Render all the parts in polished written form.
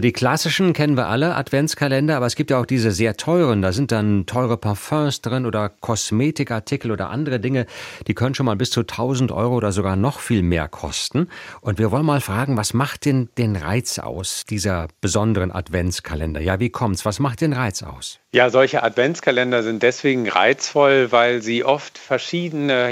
Die klassischen kennen wir alle, Adventskalender, aber es gibt ja auch diese sehr teuren. Da sind dann teure Parfums drin oder Kosmetikartikel oder andere Dinge. Die können schon mal bis zu 1.000 Euro oder sogar noch viel mehr kosten. Und wir wollen mal fragen, was macht denn den Reiz aus, dieser besonderen Adventskalender? Ja, wie kommt's? Was macht den Reiz aus? Ja, solche Adventskalender sind deswegen reizvoll, weil sie oft verschiedene,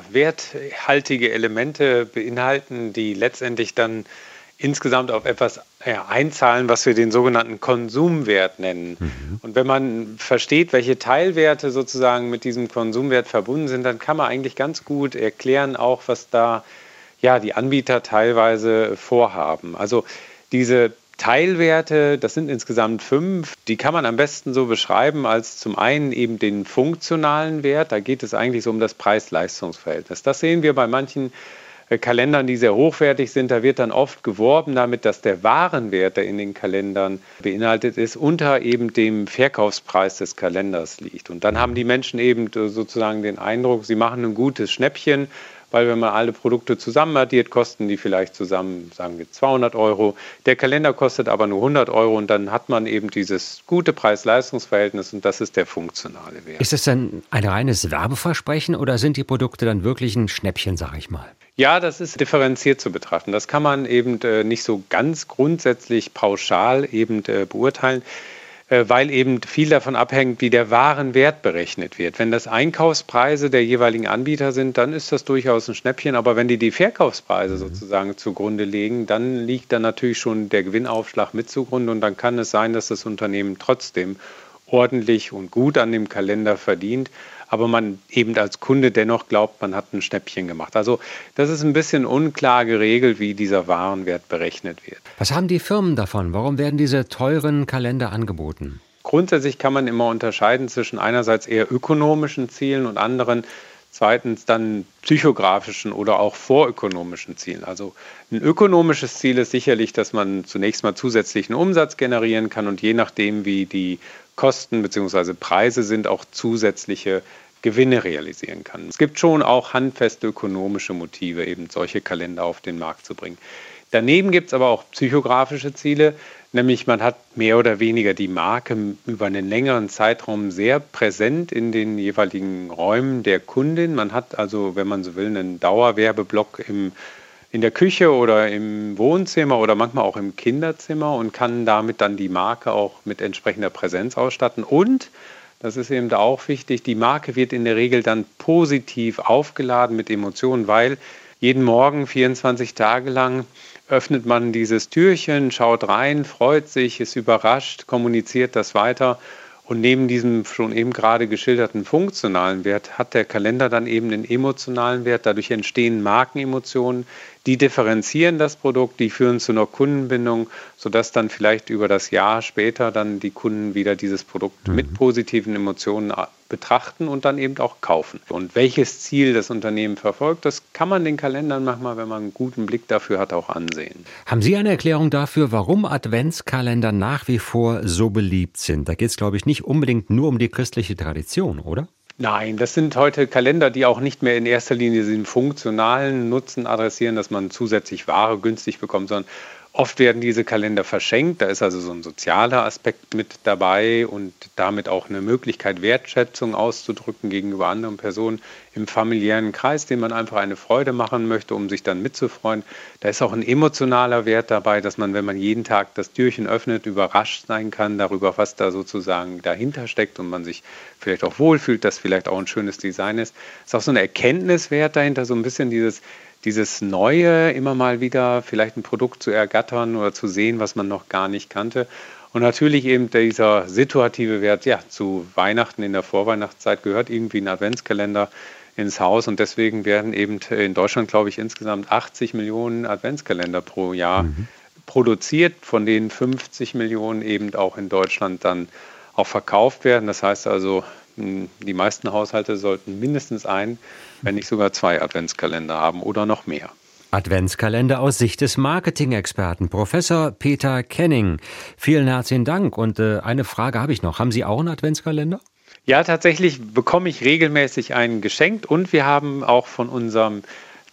werthaltige Elemente beinhalten, die letztendlich dann insgesamt auf etwas einzahlen, was wir den sogenannten Konsumwert nennen. Und wenn man versteht, welche Teilwerte sozusagen mit diesem Konsumwert verbunden sind, dann kann man eigentlich ganz gut erklären, auch was da die Anbieter teilweise vorhaben. Also diese Teilwerte, das sind insgesamt 5, die kann man am besten so beschreiben als zum einen eben den funktionalen Wert. Da geht es eigentlich so um das Preis-Leistungs-Verhältnis. Das sehen wir bei manchen Kalendern, die sehr hochwertig sind. Da wird dann oft geworben damit, dass der Warenwert, der in den Kalendern beinhaltet ist, unter eben dem Verkaufspreis des Kalenders liegt. Und dann haben die Menschen eben sozusagen den Eindruck, sie machen ein gutes Schnäppchen, weil wenn man alle Produkte zusammen addiert, kosten die vielleicht zusammen, sagen wir, 200 Euro. Der Kalender kostet aber nur 100 Euro und dann hat man eben dieses gute Preis-Leistungs-Verhältnis und das ist der funktionale Wert. Ist es denn ein reines Werbeversprechen oder sind die Produkte dann wirklich ein Schnäppchen, sag ich mal? Ja, das ist differenziert zu betrachten. Das kann man eben nicht so ganz grundsätzlich pauschal eben beurteilen, weil eben viel davon abhängt, wie der Warenwert berechnet wird. Wenn das Einkaufspreise der jeweiligen Anbieter sind, dann ist das durchaus ein Schnäppchen. Aber wenn die Verkaufspreise sozusagen zugrunde legen, dann liegt da natürlich schon der Gewinnaufschlag mit zugrunde. Und dann kann es sein, dass das Unternehmen trotzdem ordentlich und gut an dem Kalender verdient, aber man eben als Kunde dennoch glaubt, man hat ein Schnäppchen gemacht. Also das ist ein bisschen unklar geregelt, wie dieser Warenwert berechnet wird. Was haben die Firmen davon? Warum werden diese teuren Kalender angeboten? Grundsätzlich kann man immer unterscheiden zwischen einerseits eher ökonomischen Zielen und anderen, zweitens dann psychografischen oder auch vorökonomischen Zielen. Also ein ökonomisches Ziel ist sicherlich, dass man zunächst mal zusätzlichen Umsatz generieren kann und je nachdem, wie die Kosten bzw. Preise sind, auch zusätzliche Gewinne realisieren kann. Es gibt schon auch handfeste ökonomische Motive, eben solche Kalender auf den Markt zu bringen. Daneben gibt es aber auch psychografische Ziele, nämlich man hat mehr oder weniger die Marke über einen längeren Zeitraum sehr präsent in den jeweiligen Räumen der Kundin. Man hat also, wenn man so will, einen Dauerwerbeblock in der Küche oder im Wohnzimmer oder manchmal auch im Kinderzimmer und kann damit dann die Marke auch mit entsprechender Präsenz ausstatten. Und, das ist eben da auch wichtig, die Marke wird in der Regel dann positiv aufgeladen mit Emotionen, weil jeden Morgen 24 Tage lang öffnet man dieses Türchen, schaut rein, freut sich, ist überrascht, kommuniziert das weiter. Und neben diesem schon eben gerade geschilderten funktionalen Wert hat der Kalender dann eben den emotionalen Wert. Dadurch entstehen Markenemotionen, die differenzieren das Produkt, die führen zu einer Kundenbindung, sodass dann vielleicht über das Jahr später dann die Kunden wieder dieses Produkt mit positiven Emotionen betrachten und dann eben auch kaufen. Und welches Ziel das Unternehmen verfolgt, das kann man den Kalendern manchmal, wenn man einen guten Blick dafür hat, auch ansehen. Haben Sie eine Erklärung dafür, warum Adventskalender nach wie vor so beliebt sind? Da geht es, glaube ich, nicht unbedingt nur um die christliche Tradition, oder? Nein, das sind heute Kalender, die auch nicht mehr in erster Linie den funktionalen Nutzen adressieren, dass man zusätzlich Ware günstig bekommt, sondern oft werden diese Kalender verschenkt. Da ist also so ein sozialer Aspekt mit dabei und damit auch eine Möglichkeit, Wertschätzung auszudrücken gegenüber anderen Personen im familiären Kreis, denen man einfach eine Freude machen möchte, um sich dann mitzufreuen. Da ist auch ein emotionaler Wert dabei, dass man, wenn man jeden Tag das Türchen öffnet, überrascht sein kann darüber, was da sozusagen dahinter steckt und man sich vielleicht auch wohlfühlt, dass vielleicht auch ein schönes Design ist. Es ist auch so ein Erkenntniswert dahinter, so ein bisschen dieses Neue, immer mal wieder vielleicht ein Produkt zu ergattern oder zu sehen, was man noch gar nicht kannte. Und natürlich eben dieser situative Wert, zu Weihnachten in der Vorweihnachtszeit gehört irgendwie ein Adventskalender ins Haus. Und deswegen werden eben in Deutschland, glaube ich, insgesamt 80 Millionen Adventskalender pro Jahr produziert, von denen 50 Millionen eben auch in Deutschland dann auch verkauft werden. Das heißt also, die meisten Haushalte sollten mindestens ein, wenn nicht sogar 2 Adventskalender haben oder noch mehr. Adventskalender aus Sicht des Marketing-Experten, Professor Peter Kenning. Vielen herzlichen Dank. Und eine Frage habe ich noch. Haben Sie auch einen Adventskalender? Ja, tatsächlich bekomme ich regelmäßig einen geschenkt und wir haben auch von unserem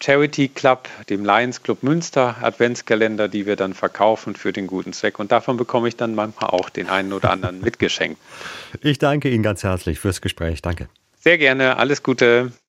Charity Club, dem Lions Club Münster Adventskalender, die wir dann verkaufen für den guten Zweck. Und davon bekomme ich dann manchmal auch den einen oder anderen mitgeschenkt. Ich danke Ihnen ganz herzlich fürs Gespräch. Danke. Sehr gerne. Alles Gute.